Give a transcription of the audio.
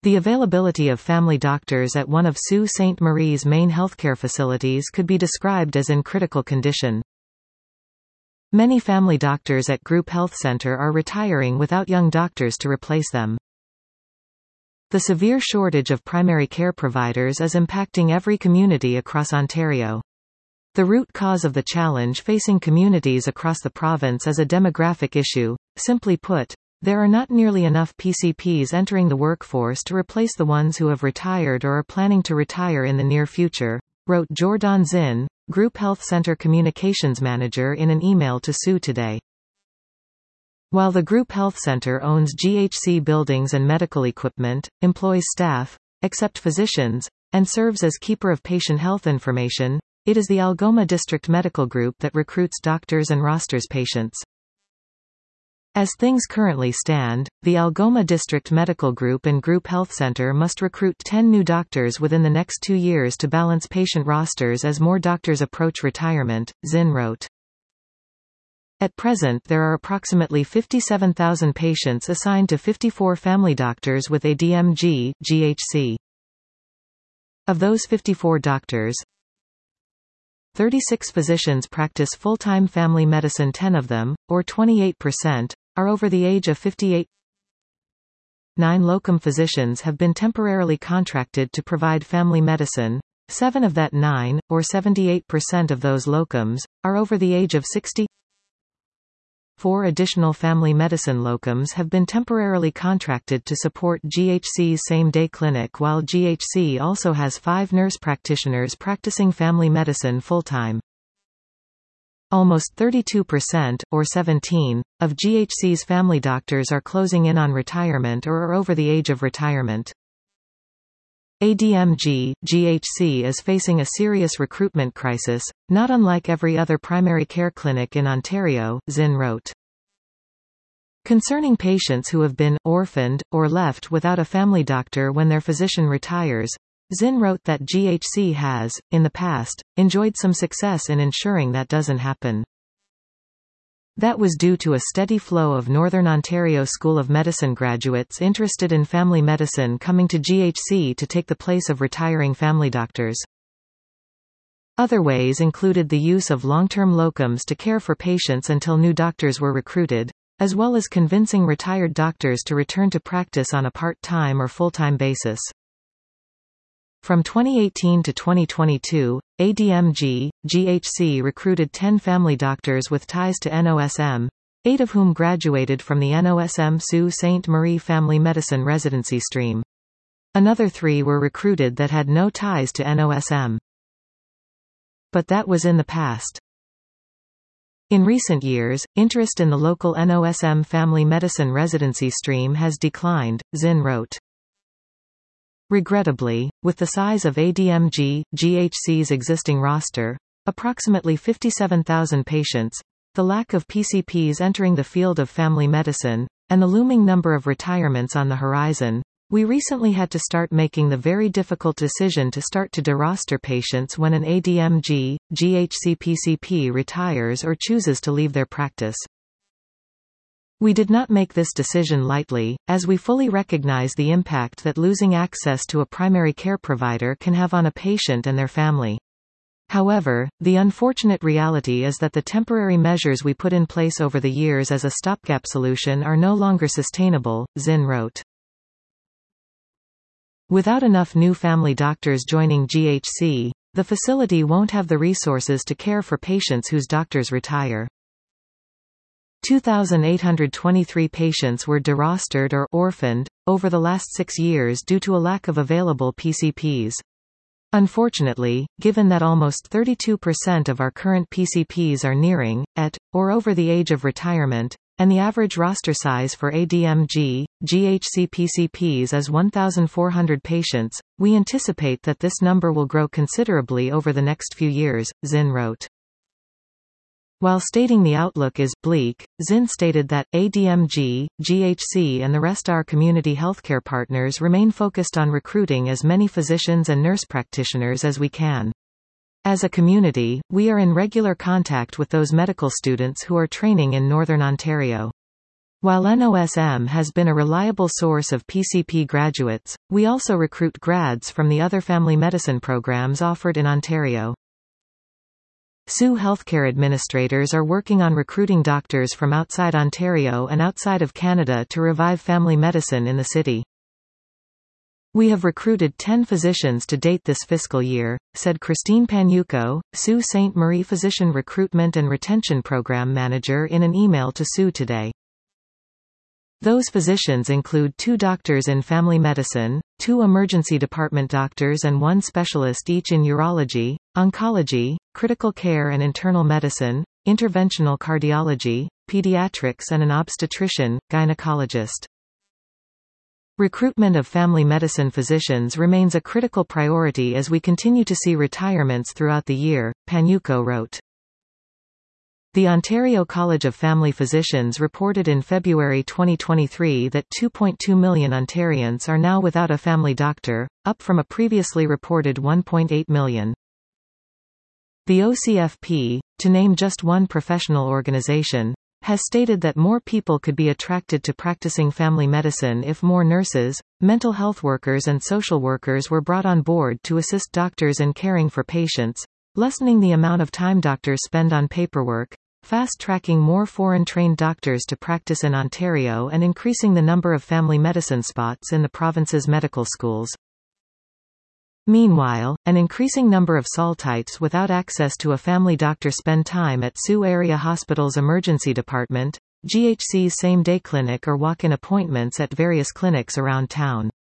The availability of family doctors at one of Sault Ste. Marie's main healthcare facilities could be described as in critical condition. Many family doctors at Group Health Centre are retiring without young doctors to replace them. The severe shortage of primary care providers is impacting every community across Ontario. The root cause of the challenge facing communities across the province is a demographic issue. Simply put, there are not nearly enough PCPs entering the workforce to replace the ones who have retired or are planning to retire in the near future, wrote Jordan Zinn, Group Health Centre Communications Manager in an email to Sault Today. While the Group Health Centre owns GHC buildings and medical equipment, employs staff, except physicians, and serves as keeper of patient health information, it is the Algoma District Medical Group that recruits doctors and rosters patients. As things currently stand, the Algoma District Medical Group and Group Health Centre must recruit 10 new doctors within the next 2 years to balance patient rosters as more doctors approach retirement, Zinn wrote. At present there are approximately 57,000 patients assigned to 54 family doctors with ADMG, GHC. Of those 54 doctors, 36 physicians practice full-time family medicine. 10 of them, or 28%, are over the age of 58. 9 locum physicians have been temporarily contracted to provide family medicine. 7 of that 9, or 78% of those locums, are over the age of 60. 4 additional family medicine locums have been temporarily contracted to support GHC's same-day clinic, while GHC also has 5 nurse practitioners practicing family medicine full-time. Almost 32%, or 17, of GHC's family doctors are closing in on retirement or are over the age of retirement. ADMG, GHC is facing a serious recruitment crisis, not unlike every other primary care clinic in Ontario, Zinn wrote. Concerning patients who have been orphaned or left without a family doctor when their physician retires, Zinn wrote that GHC has, in the past, enjoyed some success in ensuring that doesn't happen. That was due to a steady flow of Northern Ontario School of Medicine graduates interested in family medicine coming to GHC to take the place of retiring family doctors. Other ways included the use of long-term locums to care for patients until new doctors were recruited, as well as convincing retired doctors to return to practice on a part-time or full-time basis. From 2018 to 2022, ADMG, GHC recruited 10 family doctors with ties to NOSM, 8 of whom graduated from the NOSM Sault Ste. Marie Family Medicine residency stream. Another 3 were recruited that had no ties to NOSM. But that was in the past. In recent years, interest in the local NOSM family medicine residency stream has declined, Zinn wrote. Regrettably, with the size of ADMG, GHC's existing roster, approximately 57,000 patients, the lack of PCPs entering the field of family medicine, and the looming number of retirements on the horizon, we recently had to start making the very difficult decision to start to deroster patients when an ADMG, GHC PCP retires or chooses to leave their practice. We did not make this decision lightly, as we fully recognize the impact that losing access to a primary care provider can have on a patient and their family. However, the unfortunate reality is that the temporary measures we put in place over the years as a stopgap solution are no longer sustainable, Zinn wrote. Without enough new family doctors joining GHC, the facility won't have the resources to care for patients whose doctors retire. 2,823 patients were derostered or orphaned over the last 6 years due to a lack of available PCPs. Unfortunately, given that almost 32% of our current PCPs are nearing, at, or over the age of retirement, and the average roster size for ADMG, GHC PCPs is 1,400 patients, we anticipate that this number will grow considerably over the next few years, Zinn wrote. While stating the outlook is bleak, Zinn stated that ADMG, GHC and the rest our community healthcare partners remain focused on recruiting as many physicians and nurse practitioners as we can. As a community, we are in regular contact with those medical students who are training in Northern Ontario. While NOSM has been a reliable source of PCP graduates, we also recruit grads from the other family medicine programs offered in Ontario. SU healthcare administrators are working on recruiting doctors from outside Ontario and outside of Canada to revive family medicine in the city. We have recruited 10 physicians to date this fiscal year, said Christine Panuco, Sault Ste. Marie Physician Recruitment and Retention Program Manager in an email to SU today. Those physicians include 2 doctors in family medicine, 2 emergency department doctors and 1 specialist each in urology, oncology, critical care and internal medicine, interventional cardiology, pediatrics and an obstetrician, gynecologist. Recruitment of family medicine physicians remains a critical priority as we continue to see retirements throughout the year, Panuco wrote. The Ontario College of Family Physicians reported in February 2023 that 2.2 million Ontarians are now without a family doctor, up from a previously reported 1.8 million. The OCFP, to name just one professional organization, has stated that more people could be attracted to practicing family medicine if more nurses, mental health workers and social workers were brought on board to assist doctors in caring for patients, lessening the amount of time doctors spend on paperwork, fast-tracking more foreign-trained doctors to practice in Ontario and increasing the number of family medicine spots in the province's medical schools. Meanwhile, an increasing number of Saltites without access to a family doctor spend time at Sault Area Hospital's emergency department, GHC's same-day clinic or walk-in appointments at various clinics around town.